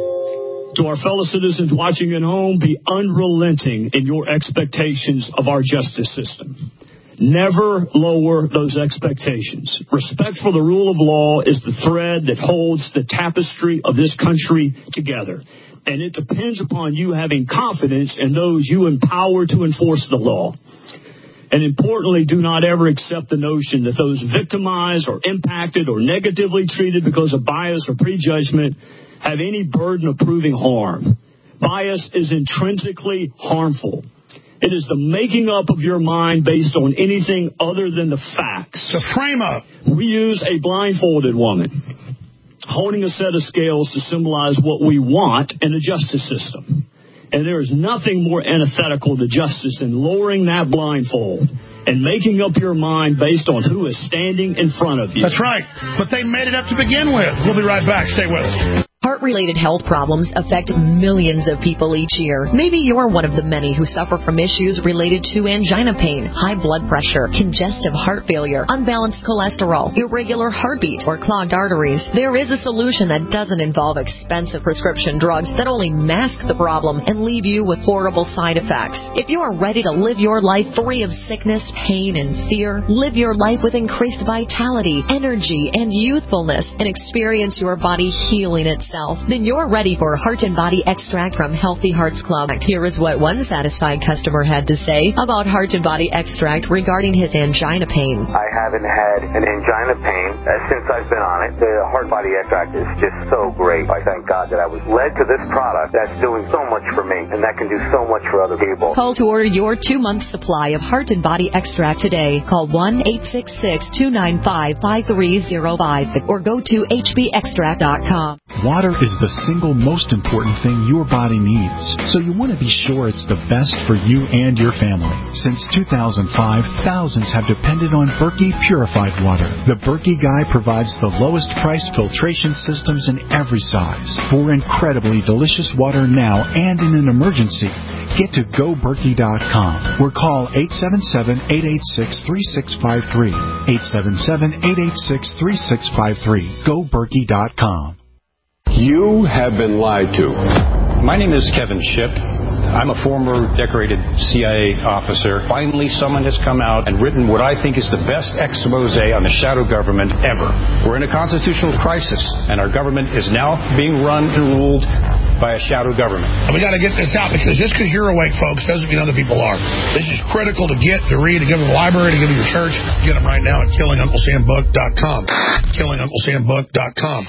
To our fellow citizens watching at home, be unrelenting in your expectations of our justice system. Never lower those expectations. Respect for the rule of law is the thread that holds the tapestry of this country together. And it depends upon you having confidence in those you empower to enforce the law. And importantly, do not ever accept the notion that those victimized or impacted or negatively treated because of bias or prejudgment have any burden of proving harm. Bias is intrinsically harmful. It is the making up of your mind based on anything other than the facts. It's a frame up. We use a blindfolded woman holding a set of scales to symbolize what we want in a justice system. And there is nothing more antithetical to justice than lowering that blindfold and making up your mind based on who is standing in front of you. That's right. But they made it up to begin with. We'll be right back. Stay with us. Heart-related health problems affect millions of people each year. Maybe you're one of the many who suffer from issues related to angina pain, high blood pressure, congestive heart failure, unbalanced cholesterol, irregular heartbeat, or clogged arteries. There is a solution that doesn't involve expensive prescription drugs that only mask the problem and leave you with horrible side effects. If you are ready to live your life free of sickness, pain, and fear, live your life with increased vitality, energy, and youthfulness, and experience your body healing itself, then you're ready for Heart and Body Extract from Healthy Hearts Club. Here is what one satisfied customer had to say about Heart and Body Extract regarding his angina pain. I haven't had an angina pain since I've been on it. The Heart Body Extract is just so great. I thank God that I was led to this product that's doing so much for me and that can do so much for other people. Call to order your 2-month supply of Heart and Body Extract today. Call 1-866-295-5305 or go to hbextract.com. Water Water is the single most important thing your body needs, so you want to be sure it's the best for you and your family. Since 2005, thousands have depended on Berkey purified water. The Berkey Guy provides the lowest priced filtration systems in every size. For incredibly delicious water now and in an emergency, get to GoBerkey.com or call 877-886-3653. 877-886-3653. GoBerkey.com. You have been lied to. My name is Kevin Shipp. I'm a former decorated CIA officer. Finally, someone has come out and written what I think is the best expose on the shadow government ever. We're in a constitutional crisis, and our government is now being run and ruled by a shadow government. And we got to get this out, because just because you're awake, folks, doesn't mean other people are. This is critical to get, to read, to give to the library, to give to your church. Get them right now at KillingUncleSamBook.com. KillingUncleSamBook.com.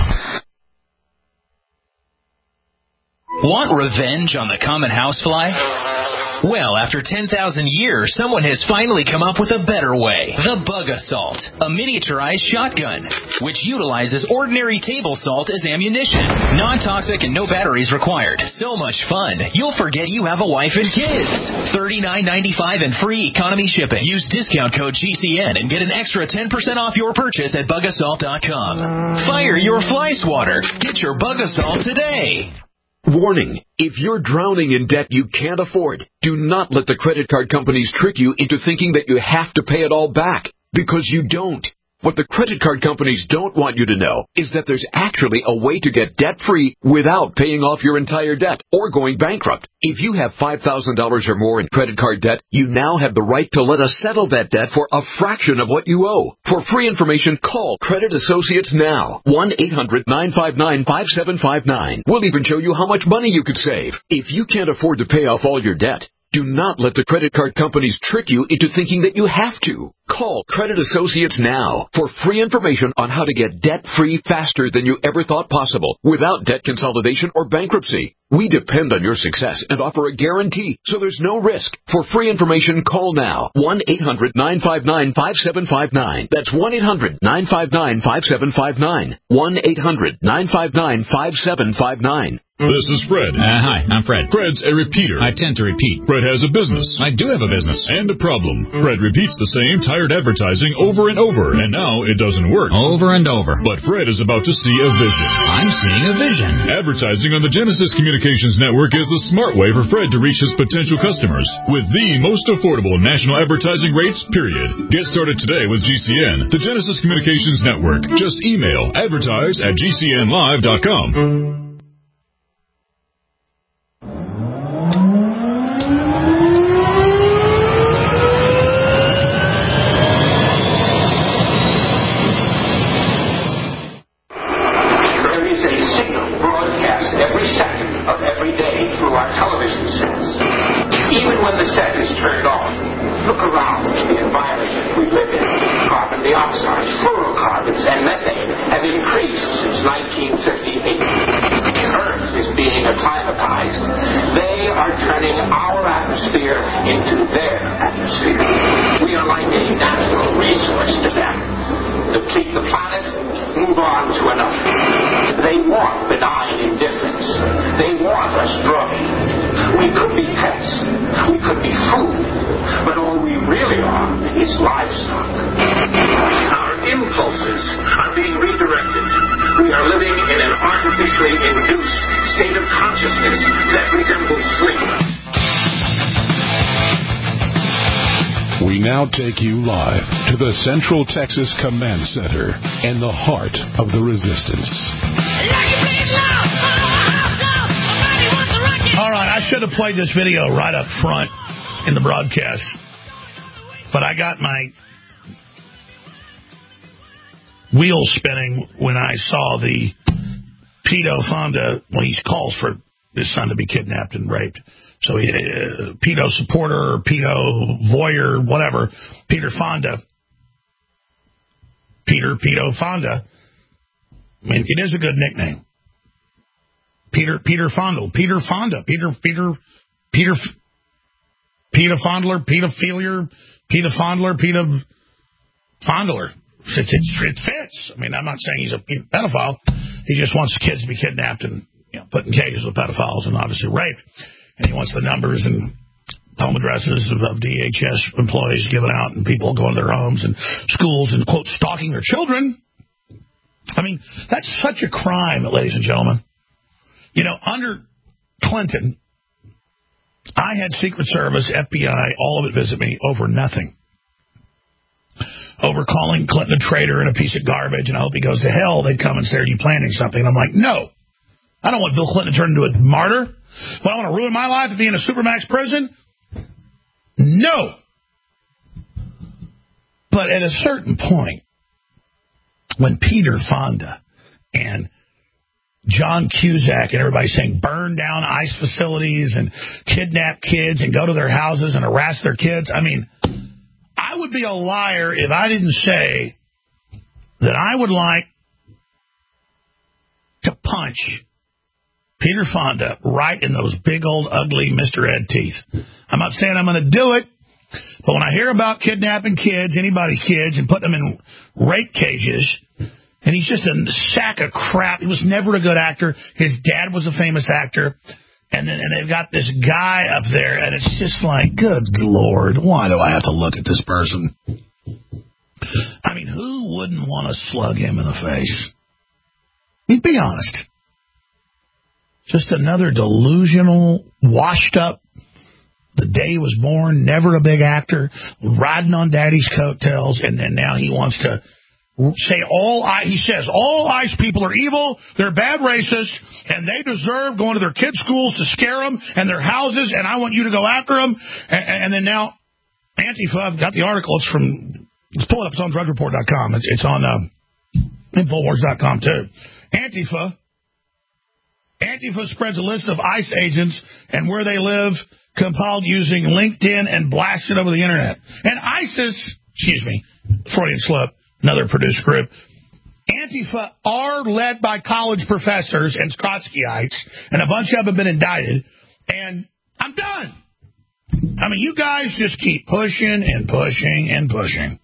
Want revenge on the common housefly? Well, after 10,000 years, someone has finally come up with a better way. The Bug Assault, a miniaturized shotgun, which utilizes ordinary table salt as ammunition. Non-toxic and no batteries required. So much fun, you'll forget you have a wife and kids. $39.95 and free economy shipping. Use discount code GCN and get an extra 10% off your purchase at BugAssault.com. Fire your fly swatter. Get your Bug Assault today. Warning, if you're drowning in debt you can't afford, do not let the credit card companies trick you into thinking that you have to pay it all back, because you don't. What the credit card companies don't want you to know is that there's actually a way to get debt-free without paying off your entire debt or going bankrupt. If you have $5,000 or more in credit card debt, you now have the right to let us settle that debt for a fraction of what you owe. For free information, call Credit Associates now. 1-800-959-5759. We'll even show you how much money you could save. If you can't afford to pay off all your debt, do not let the credit card companies trick you into thinking that you have to. Call Credit Associates now for free information on how to get debt-free faster than you ever thought possible without debt consolidation or bankruptcy. We depend on your success and offer a guarantee, so there's no risk. For free information, call now. 1-800-959-5759. That's 1-800-959-5759. 1-800-959-5759. This is Fred. Hi, I'm Fred. Fred's a repeater. I tend to repeat. Fred has a business. I do have a business. And a problem. Fred repeats the same tired advertising over and over, and now it doesn't work. Over and over. But Fred is about to see a vision. I'm seeing a vision. Advertising on the Genesis Communications Network is the smart way for Fred to reach his potential customers with the most affordable national advertising rates, period. Get started today with GCN, the Genesis Communications Network. Just email advertise@gcnlive.com. Every second of every day through our television sets. Even when the set is turned off, look around the environment we live in. Carbon dioxide, fluorocarbons, and methane have increased since 1958. The Earth is being acclimatized. They are turning our atmosphere into their atmosphere. We are like a natural resource to them. Deplete the planet, move on to another. They want benign indifference. They want us growing. We could be pets. We could be food. But all we really are is livestock. Our impulses are being redirected. We are living in an artificially induced state of consciousness that resembles sleep. We now take you live to the Central Texas Command Center in the heart of the resistance. All right, I should have played this video right up front in the broadcast, but I got my wheels spinning when I saw the pedo Fonda. Well, he calls for his son to be kidnapped and raped. So pedo supporter, pedo voyeur, whatever, Peter Fonda. Pedo Fonda. I mean, it is a good nickname. Peter Fondle. Peter Fonda. Peter Fondler, pedophilier, Peter Fondler, Peter Fondler. It fits. I mean, I'm not saying he's a pedophile. He just wants kids to be kidnapped and put in cages with pedophiles and obviously raped. And he wants the numbers and home addresses of DHS employees given out and people going to their homes and schools and, quote, stalking their children. I mean, that's such a crime, ladies and gentlemen. Under Clinton, I had Secret Service, FBI, all of it visit me over nothing. Over calling Clinton a traitor and a piece of garbage, and I hope he goes to hell. They'd come and say, are you planning something? And I'm like, no. I don't want Bill Clinton to turn into a martyr. But I want to ruin my life and be in a Supermax prison? No. But at a certain point, when Peter Fonda and John Cusack and everybody saying burn down ICE facilities and kidnap kids and go to their houses and harass their kids, I mean, I would be a liar if I didn't say that I would like to punch Peter Fonda right in those big old ugly Mr. Ed teeth. I'm not saying I'm going to do it, but when I hear about kidnapping kids, anybody's kids, and putting them in rape cages, and he's just a sack of crap. He was never a good actor. His dad was a famous actor. And they've got this guy up there, and it's just like, good Lord, why do I have to look at this person? I mean, who wouldn't want to slug him in the face? I mean, be honest. Just another delusional, washed up, the day he was born, never a big actor, riding on daddy's coattails, and then now he wants to say he says all ICE people are evil, they're bad racists, and they deserve going to their kids' schools to scare them and their houses, and I want you to go after them. And then now, Antifa, I've got the article, let's pull it up, it's on drudgereport.com, it's on Infowars.com too. Antifa spreads a list of ICE agents and where they live, compiled using LinkedIn and blasted over the internet. And ISIS, Freudian slip, another produced group, Antifa are led by college professors and Trotskyites, and a bunch of them have been indicted, and I'm done. I mean, you guys just keep pushing and pushing and pushing.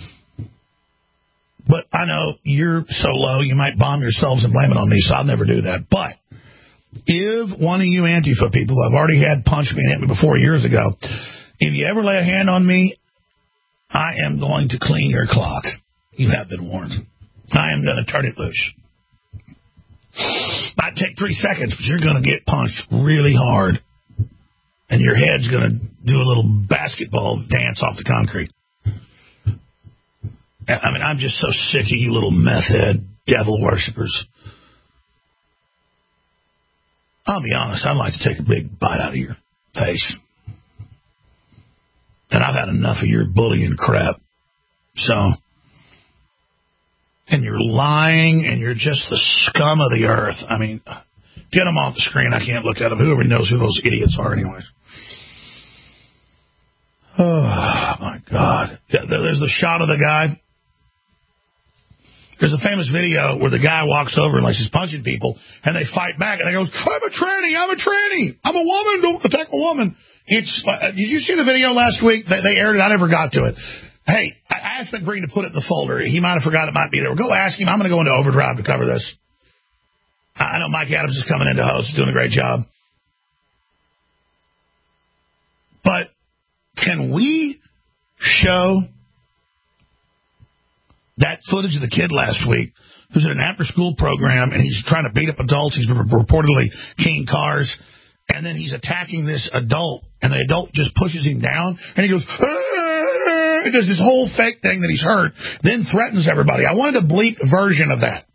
But I know you're so low, you might bomb yourselves and blame it on me, so I'll never do that. But if one of you Antifa people I've already had punched me and hit me before years ago, if you ever lay a hand on me, I am going to clean your clock. You have been warned. I am going to turn it loose. Might take 3 seconds, but you're going to get punched really hard. And your head's going to do a little basketball dance off the concrete. I mean, I'm just so sick of you little meth head devil worshippers. I'll be honest, I'd like to take a big bite out of your face. And I've had enough of your bullying crap. So, and you're lying, and you're just the scum of the earth. I mean, get them off the screen. I can't look at them. Whoever knows who those idiots are anyways. Oh, my God. Yeah, there's the shot of the guy. There's a famous video where the guy walks over and he's punching people, and they fight back, and he goes, I'm a tranny. I'm a woman. Don't attack a woman. Did you see the video last week? They aired it. I never got to it. Hey, I asked McBreen to put it in the folder. He might have forgot it might be there. Go ask him. I'm going to go into overdrive to cover this. I know Mike Adams is coming into host. He's doing a great job. But can we show that footage of the kid last week who's in an after-school program, and he's trying to beat up adults. He's reportedly keying cars, and then he's attacking this adult, and the adult just pushes him down, and he goes, Aah! He does this whole fake thing that he's hurt, then threatens everybody. I wanted a bleep version of that.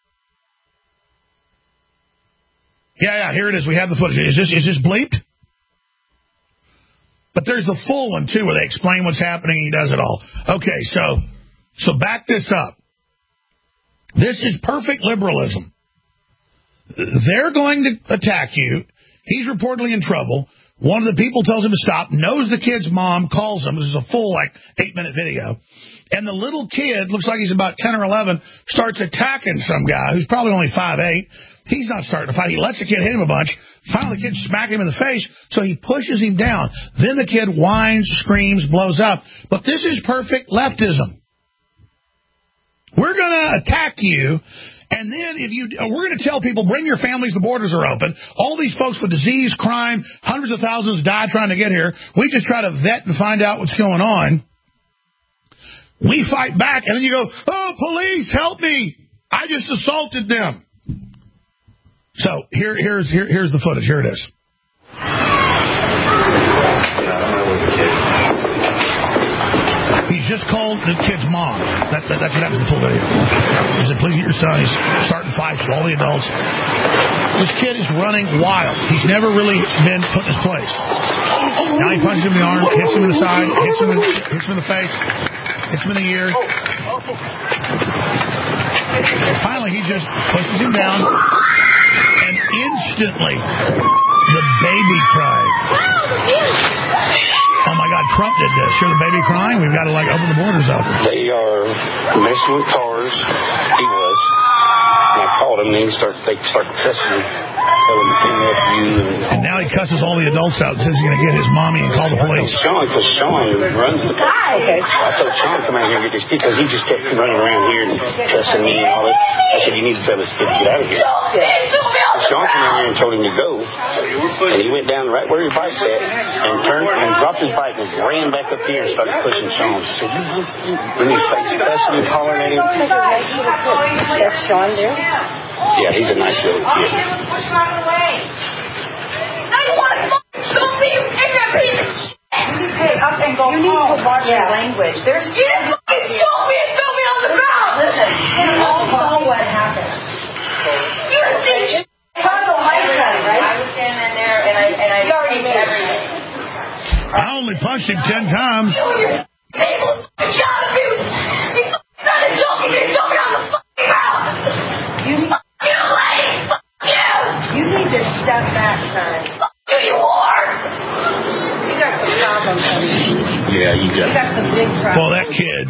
Yeah, here it is. We have the footage. Is this bleeped? But there's the full one, too, where they explain what's happening, and he does it all. Okay, so back this up. This is perfect liberalism. They're going to attack you. He's reportedly in trouble. One of the people tells him to stop, knows the kid's mom, calls him. This is a full, 8-minute video. And the little kid, looks like he's about 10 or 11, starts attacking some guy who's probably only 5'8". He's not starting to fight. He lets the kid hit him a bunch. Finally, the kid smacks him in the face, so he pushes him down. Then the kid whines, screams, blows up. But this is perfect leftism. We're going to attack you, And then we're going to tell people, bring your families, the borders are open. All these folks with disease, crime, hundreds of thousands die trying to get here. We just try to vet and find out what's going on. We fight back, and then you go, oh, police, help me. I just assaulted them. So here's the footage. Here it is. He's just called the kid's mom. That's what happens in the full video. He said, please get your son. He's starting fights with all the adults. This kid is running wild. He's never really been put in his place. Now he punches him in the arm, hits him in the side, hits him in the face, hits him in the ear. Finally, he just pushes him down, and instantly, the baby cried. Oh, my God, Trump did this. Hear the baby crying? We've got to, open the borders up. They are messing with cars. He was. And I called him, and then they start cussing him, telling him to hang up you. And now he cusses all the adults out and says he's going to get his mommy and call the police. Because Sean runs the car. Okay. I told Sean to come out here and get this kid because he just kept running around here and cussing me and all that. I said, you need to tell this kid to get out of here. And Sean came out here and told him to go. And he went down right where his bike's at and turned and dropped his bike and ran back up here and started pushing Sean. I said, in his face, cussing and hollering at him. That's Sean there? Yeah, he's a nice little kid. Now you want to show me you ignorant piece of shit. You need to pay up and go home. You need to watch your language. You didn't fucking show me and throw me on the ground. Listen, you all saw what happened. You didn't see shit. Right? I was standing there and I taped everything. I only punched him 10 times. People shot at me. He started joking me and threw me on the fucking ground. You need to step back, son. Fuck you are. You got some problems, honey. Yeah, you got some big problems. Well, that kid.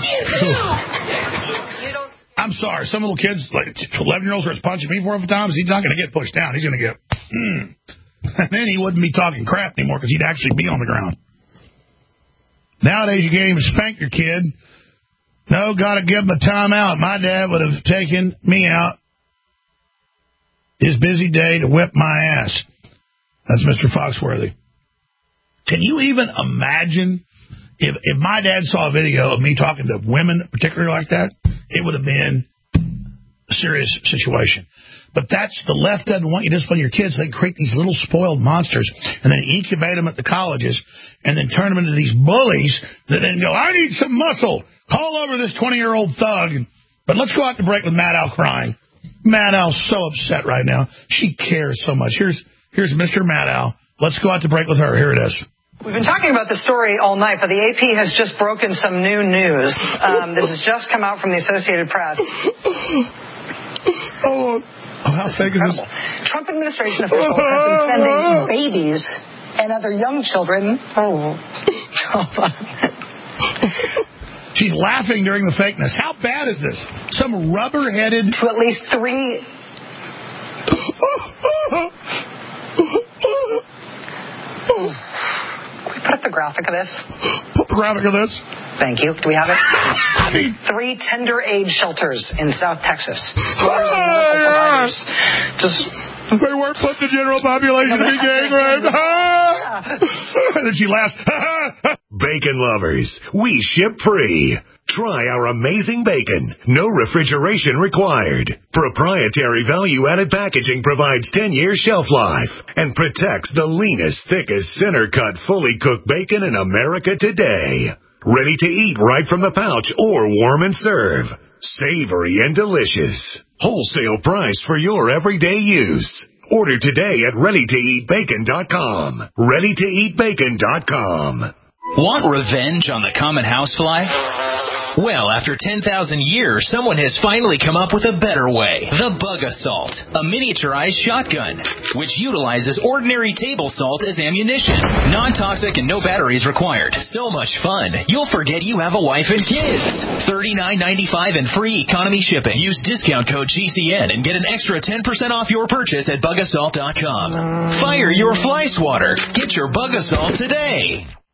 I'm sorry. Some little kids, 11-year-olds, are punching me 4 times. He's not going to get pushed down. He's going to get. And then he wouldn't be talking crap anymore because he'd actually be on the ground. Nowadays, you can't even spank your kid. No, got to give him a timeout. My dad would have taken me out his busy day to whip my ass. That's Mr. Foxworthy. Can you even imagine if my dad saw a video of me talking to women, particularly like that? It would have been a serious situation. But that's the left doesn't want you to discipline your kids. They create these little spoiled monsters and then incubate them at the colleges and then turn them into these bullies that then go, I need some muscle. Call over this 20-year-old thug. But let's go out to break with Mad Al crying. Mad Al's so upset right now. She cares so much. Here's Mr. Mad Al. Let's go out to break with her. Here it is. We've been talking about this story all night, but the AP has just broken some new news. This has just come out from the Associated Press. Oh, how fake is this? Trump administration officials have been sending babies and other young children. She's laughing during the fakeness. How bad is this? Some rubber-headed... To at least 3... Can we put up the graphic of this? Put the graphic of this. Thank you. Do we have it? 3 tender age shelters in South Texas. They weren't put the general population to be gang raped. And then she laughs. Bacon lovers, we ship free. Try our amazing bacon. No refrigeration required. Proprietary value-added packaging provides 10-year shelf life and protects the leanest, thickest, center-cut, fully cooked bacon in America today. Ready to eat right from the pouch or warm and serve. Savory and delicious. Wholesale price for your everyday use. Order today at ReadyToEatBacon.com. ReadyToEatBacon.com. Want revenge on the common housefly? Well, after 10,000 years, someone has finally come up with a better way. The Bug Assault, a miniaturized shotgun, which utilizes ordinary table salt as ammunition. Non-toxic and no batteries required. So much fun, you'll forget you have a wife and kids. $39.95 and free economy shipping. Use discount code GCN and get an extra 10% off your purchase at BugAssault.com. Fire your fly swatter. Get your Bug Assault today.